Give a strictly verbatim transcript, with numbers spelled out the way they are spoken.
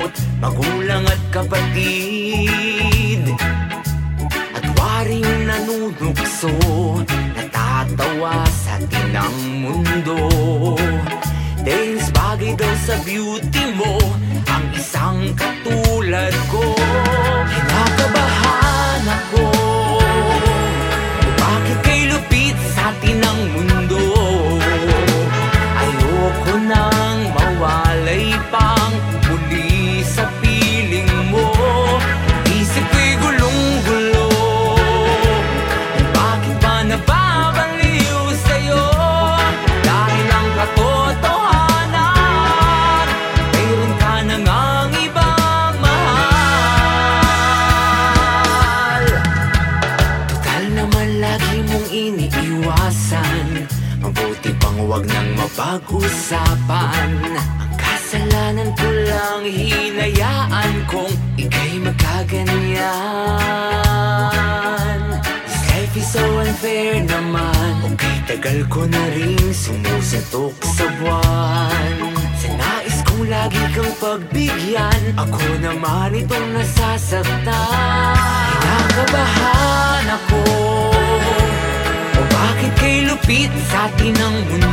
magulang at kapatid. At waring nanunukso, natatawa sa tinang mundo. Dahil bagay daw sa beauty mo ang isang katulad ko. Kinakabahan ako, bakit kay lupit sa tinang mundo? Ayoko nang mawalay pang muli sa piling mo. Isip ko'y gulong-gulo, bakit ba nababaliw sa'yo? Dahil ang katotohanan, mayroon ka na ngang ibang mahal. Total naman lagi mong iniiwasan, mabuti pang huwag nang mapag-usapan. Ang kasalanan ko lang, hinayaan kong ika'y magkaganyan. This life is so unfair naman, okay tagal ko na rin sumusuntok sa buwan. Sa nais kong lagi kang pagbigyan, ako naman itong nasasaktan. Kinakabahan ako, o bakit kay lupit sa tinang mundo?